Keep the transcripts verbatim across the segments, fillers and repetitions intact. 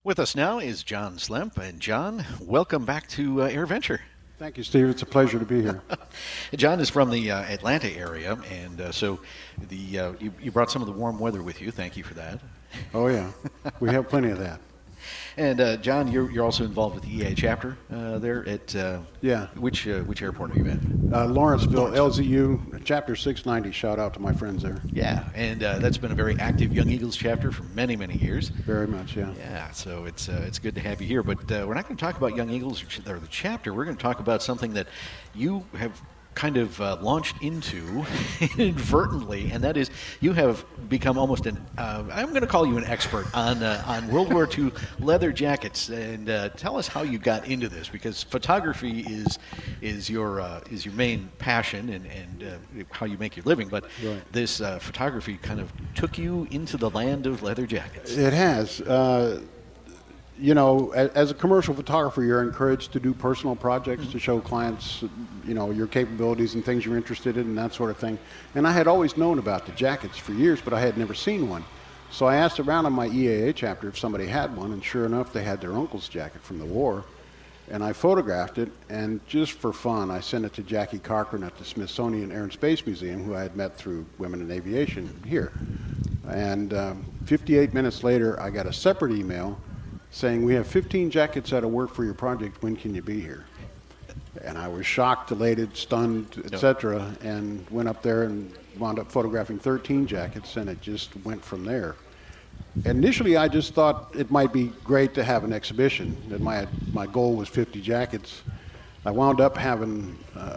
With us now is John Slemp. And John, welcome back to uh, AirVenture. Thank you, Steve. It's a pleasure to be here. John is from the uh, Atlanta area, and uh, so the uh, you, you brought some of the warm weather with you. Thank you for that. Oh, yeah. We have plenty of that. And uh, John, you're you're also involved with the E A chapter uh, there at uh, yeah. Which uh, which airport are you at? Uh, Lawrenceville, Lawrenceville, L Z U, Chapter six ninety. Shout out to my friends there. Yeah, and uh, that's been a very active Young Eagles chapter for many many years. Very much, yeah. Yeah, so it's uh, it's good to have you here. But uh, we're not going to talk about Young Eagles or the chapter. We're going to talk about something that you have kind of uh, launched into inadvertently, and that is you have become almost an, uh, I'm going to call you an expert on uh, on World War Two leather jackets. And uh, tell us how you got into this, because photography is is your uh, is your main passion and, and uh, how you make your living. But right. this uh, photography kind of took you into the land of leather jackets. It has. Uh, You know, as a commercial photographer, you're encouraged to do personal projects mm-hmm. to show clients, you know, your capabilities and things you're interested in and that sort of thing. And I had always known about the jackets for years, but I had never seen one. So I asked around in my E A A chapter if somebody had one, and sure enough, they had their uncle's jacket from the war. And I photographed it, and just for fun, I sent it to Jackie Cochran at the Smithsonian Air and Space Museum, who I had met through Women in Aviation here. And um, fifty-eight minutes later, I got a separate email saying, we have fifteen jackets that'll work for your project. When can you be here? And I was shocked, elated, stunned, et cetera, and went up there and wound up photographing thirteen jackets, and it just went from there. Initially, I just thought it might be great to have an exhibition, that my, my goal was fifty jackets. I wound up having uh,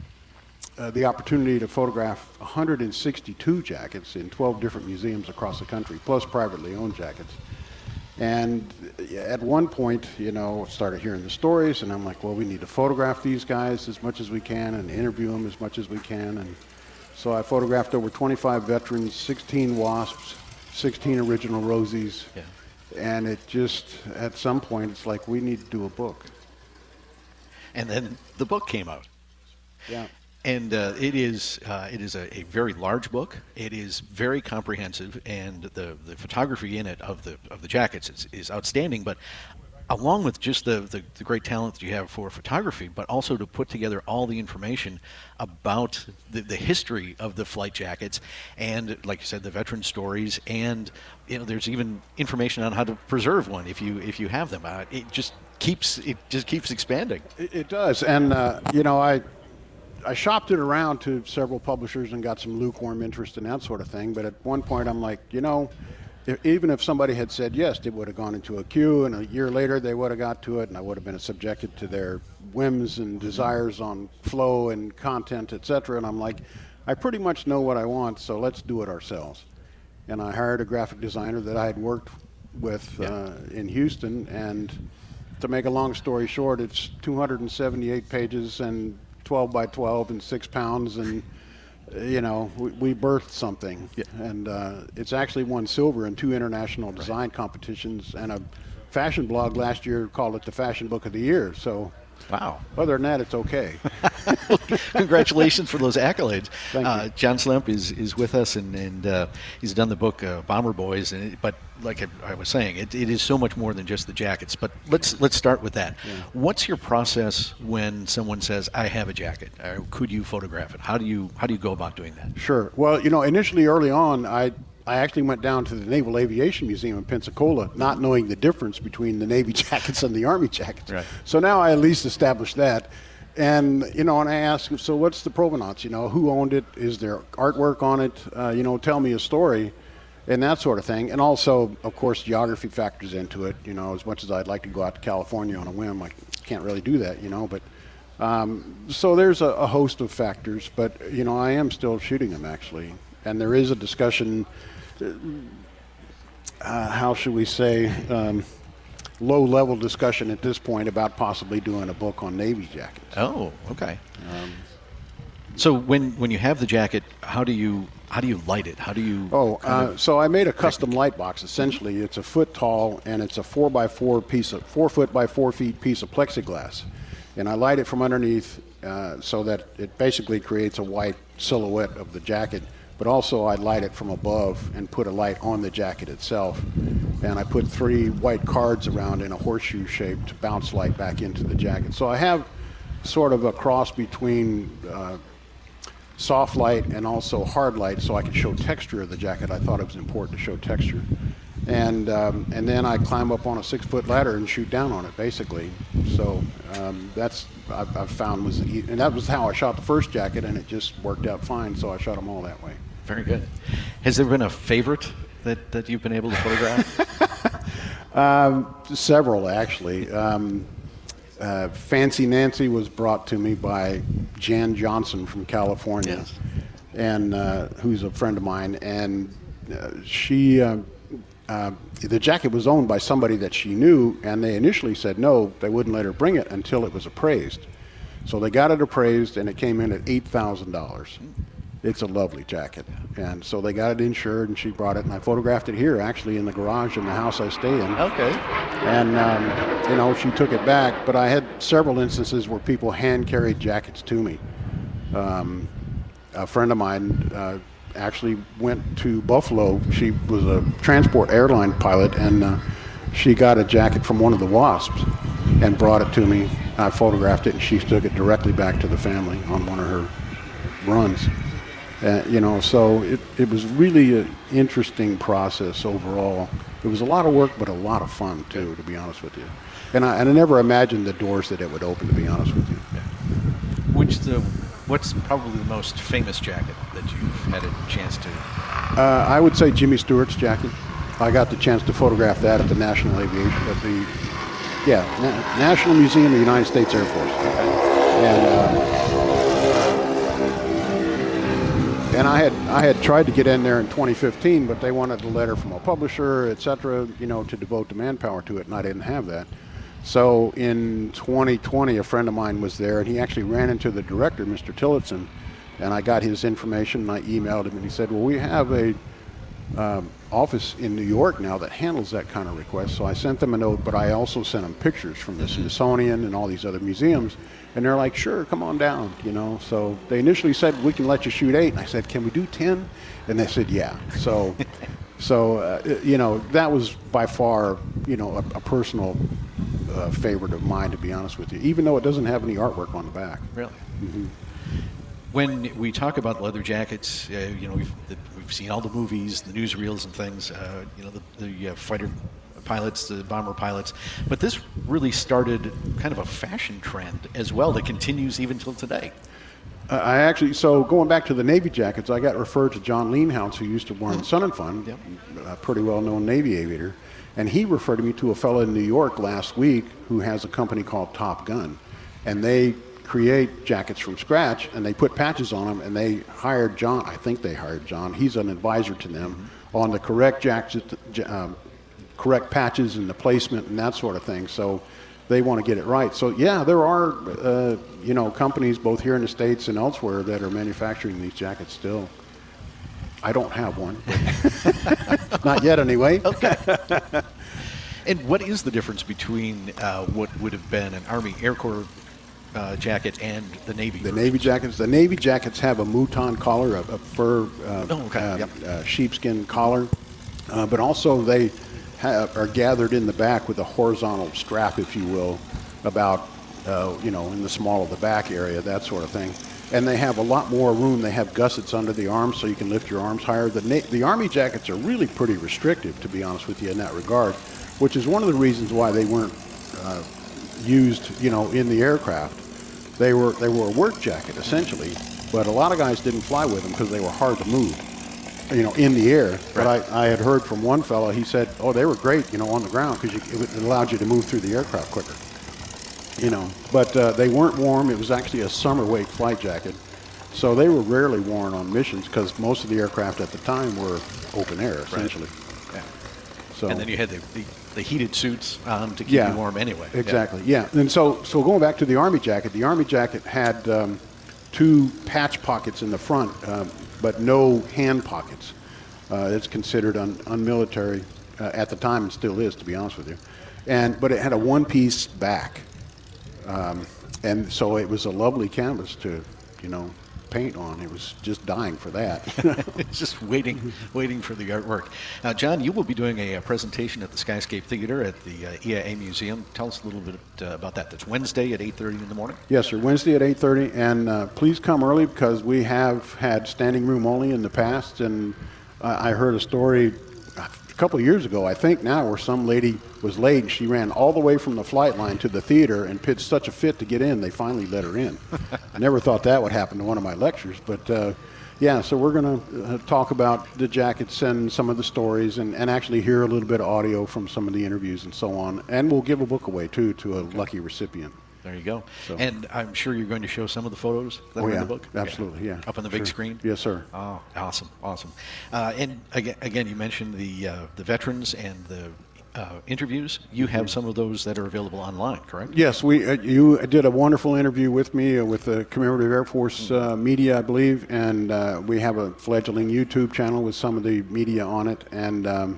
uh, the opportunity to photograph one hundred sixty-two jackets in twelve different museums across the country, plus privately owned jackets. And at one point, you know, started hearing the stories, and I'm like, well, we need to photograph these guys as much as we can and interview them as much as we can. And so I photographed over twenty-five veterans, sixteen WASPs, sixteen original Rosies. Yeah. And it just, at some point, it's like, we need to do a book. And then the book came out. Yeah. And uh, it is uh, it is a, a very large book. It is very comprehensive, and the, the photography in it of the of the jackets is, is outstanding. But along with just the, the, the great talent that you have for photography, but also to put together all the information about the, the history of the flight jackets, and like you said, the veteran stories, and you know, there's even information on how to preserve one if you if you have them. Uh, it just keeps it just keeps expanding. It, it does, and uh, you know I. I shopped it around to several publishers and got some lukewarm interest in that sort of thing. But at one point, I'm like, you know, if, even if somebody had said yes, it would have gone into a queue, and a year later they would have got to it, and I would have been subjected to their whims and desires on flow and content, et cetera. And I'm like, I pretty much know what I want, so let's do it ourselves. And I hired a graphic designer that I had worked with yeah. uh, in Houston. And to make a long story short, it's two hundred seventy-eight pages and twelve by twelve and six pounds, and you know we, we birthed something. Yeah. And uh, it's actually won silver in two international right. design competitions, and a fashion blog last year called it the Fashion Book of the Year. So wow. Other than that, it's okay. Congratulations for those accolades. Thank uh, you. John Slemp is, is with us, and, and uh, he's done the book uh, Bomber Boys. And it, but like I, I was saying, it, it is so much more than just the jackets. But let's let's start with that. Yeah. What's your process when someone says, "I have a jacket"? Or could you photograph it? How do you how do you go about doing that? Sure. Well, you know, initially early on, I I actually went down to the Naval Aviation Museum in Pensacola, not knowing the difference between the Navy jackets and the Army jackets. Right. So now I at least established that. And, you know, and I asked him, so what's the provenance? You know, who owned it? Is there artwork on it? Uh, you know, tell me a story and that sort of thing. And also, of course, geography factors into it. You know, as much as I'd like to go out to California on a whim, I can't really do that, you know. But um, so there's a, a host of factors. But, you know, I am still shooting them, actually. And there is a discussion, uh, how should we say, um, low-level discussion at this point about possibly doing a book on Navy jackets. Oh, okay. Um, so when when you have the jacket, how do you how do you light it? How do you? Oh, uh, so I made a custom light box. Essentially, it's a foot tall, and it's a four by four piece of four foot by four feet piece of plexiglass, and I light it from underneath uh, so that it basically creates a white silhouette of the jacket. But also I light it from above and put a light on the jacket itself. and I put three white cards around in a horseshoe-shaped bounce light back into the jacket. So I have sort of a cross between uh, soft light and also hard light, so I could show texture of the jacket. I thought it was important to show texture. And um, and then I climb up on a six-foot ladder and shoot down on it, basically. So um, that's I've, I've found was, e- and that was how I shot the first jacket, and it just worked out fine. So I shot them all that way. Very good. Has there been a favorite that, that you've been able to photograph? um, several, actually. Um, uh, Fancy Nancy was brought to me by Jan Johnson from California, Yes. and uh, who's a friend of mine, and uh, she. Uh, Uh, the jacket was owned by somebody that she knew, and they initially said no, they wouldn't let her bring it until it was appraised. So they got it appraised, and it came in at eight thousand dollars. It's a lovely jacket. And so they got it insured, and she brought it, and I photographed it here, actually, in the garage in the house I stay in. Okay. And, um, you know, she took it back, but I had several instances where people hand-carried jackets to me. Um, a friend of mine uh, actually went to Buffalo. She was a transport airline pilot, and uh, she got a jacket from one of the WASPs and brought it to me. I photographed it, and she took it directly back to the family on one of her runs. Uh, you know, so it, it was really an interesting process overall. It was a lot of work, but a lot of fun, too, to be honest with you. And I, and I never imagined the doors that it would open, to be honest with you. Which the what's probably the most famous jacket that you've had a chance to? Uh, I would say Jimmy Stewart's jacket. I got the chance to photograph that at the National Aviation, at the yeah Na- National Museum of the United States Air Force. And uh, and I had I had tried to get in there in twenty fifteen, but they wanted a letter from a publisher, et cetera, you know, to devote the manpower to it, and I didn't have that. So in twenty twenty, a friend of mine was there, and he actually ran into the director, Mister Tillotson, and I got his information, and I emailed him, and he said, well, we have a um, office in New York now that handles that kind of request. So I sent them a note, but I also sent them pictures from the Smithsonian and all these other museums, and they're like, sure, come on down, you know. So they initially said, we can let you shoot eight, and I said, can we do ten? And they said, yeah. So, so uh, you know, that was by far, you know, a, a personal Uh, favorite of mine, to be honest with you, even though it doesn't have any artwork on the back. Really? Mm-hmm. When we talk about leather jackets, uh, you know, we've, the, we've seen all the movies, the newsreels and things, uh, you know, the, the uh, fighter pilots, the bomber pilots, but this really started kind of a fashion trend as well that continues even till today. Uh, I actually, so going back to the Navy jackets, I got referred to John Leanhouse, who used to run mm-hmm. Sun and Fun, yep. a pretty well-known Navy aviator. And he referred me to a fellow in New York last week who has a company called Top Gun. And they create jackets from scratch, and they put patches on them, and they hired John. I think they hired John. He's an advisor to them mm-hmm. on the correct jackets, um, correct patches and the placement and that sort of thing. So they want to get it right. So, yeah, there are, uh, you know, companies both here in the States and elsewhere that are manufacturing these jackets still. I don't have one. Not yet, anyway. Okay. And what is the difference between uh, what would have been an Army Air Corps uh, jacket and the Navy? The Navy jackets. The Navy jackets have a mouton collar, a, a fur, uh, oh, okay. uh, yep. uh, sheepskin collar, uh, but also they have, are gathered in the back with a horizontal strap, if you will, about uh, you know, in the small of the back area, that sort of thing. And they have a lot more room. They have gussets under the arms, so you can lift your arms higher. The, Na- the Army jackets are really pretty restrictive, to be honest with you, in that regard, which is one of the reasons why they weren't uh, used, you know, in the aircraft. They were they were a work jacket, essentially, but a lot of guys didn't fly with them because they were hard to move, you know, in the air. Right. But I, I had heard from one fellow, he said, oh, they were great, you know, on the ground because it allowed you to move through the aircraft quicker. You know, but uh, they weren't warm. It was actually a summer weight flight jacket. So they were rarely worn on missions because most of the aircraft at the time were open air, essentially. Right. Yeah. So, and then you had the, the, the heated suits um, to keep yeah, you warm anyway. Exactly, yeah. yeah. And so, so going back to the Army jacket, the Army jacket had um, two patch pockets in the front, um, but no hand pockets. Uh, it's considered un- unmilitary uh, at the time, and still is, to be honest with you. And but it had a one-piece back. Um, and so it was a lovely canvas to, you know, paint on. He was just dying for that. It's just waiting, waiting for the artwork. Now, John, you will be doing a, a presentation at the Skyscape Theater at the uh, E I A Museum. Tell us a little bit uh, about that. That's Wednesday at eight thirty in the morning? Yes, sir. Wednesday at eight thirty. And uh, please come early because we have had standing room only in the past. And I, I heard a story a couple of years ago, I think now, where some lady was late and she ran all the way from the flight line to the theater and pitched such a fit to get in, they finally let her in. I never thought that would happen to one of my lectures, but uh, yeah, so we're going to uh, talk about the jackets and some of the stories and, and actually hear a little bit of audio from some of the interviews and so on. And we'll give a book away, too, to a okay. lucky recipient. There you go. So. And I'm sure you're going to show some of the photos that oh, are yeah, in the book? Absolutely, yeah. yeah. Up on the sure. big screen? Yes, sir. Oh, awesome, awesome. Uh, and again, again, you mentioned the uh, the veterans and the uh, interviews. You have some of those that are available online, correct? Yes, we. Uh, you did a wonderful interview with me uh, with the Commemorative Air Force uh, media, I believe, and uh, we have a fledgling YouTube channel with some of the media on it. And um,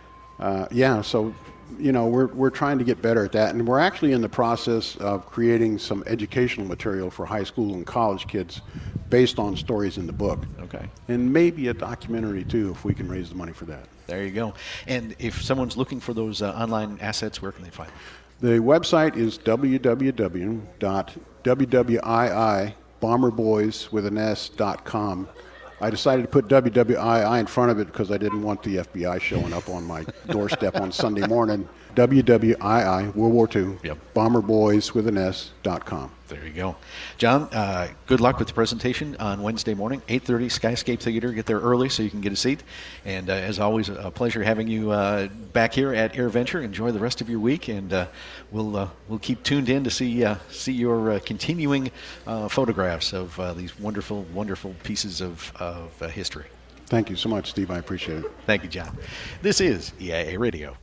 uh, yeah, so you know, we're we're trying to get better at that, and we're actually in the process of creating some educational material for high school and college kids based on stories in the book. Okay. And maybe a documentary too, if we can raise the money for that. There you go. And if someone's looking for those uh, online assets, where can they find them? The website is w w w dot w w i i bomber boys with an s dot com. I decided to put W W I I in front of it because I didn't want the F B I showing up on my doorstep on Sunday morning. W W I I, World War Two, yep. bomber boys with an S dot com. There you go. John, uh, good luck with the presentation on Wednesday morning, eight thirty, Skyscape Theater. Get there early so you can get a seat. And uh, as always, a pleasure having you uh, back here at AirVenture. Enjoy the rest of your week, and uh, we'll uh, we'll keep tuned in to see uh, see your uh, continuing uh, photographs of uh, these wonderful, wonderful pieces of, of uh, history. Thank you so much, Steve. I appreciate it. Thank you, John. This is E I A Radio.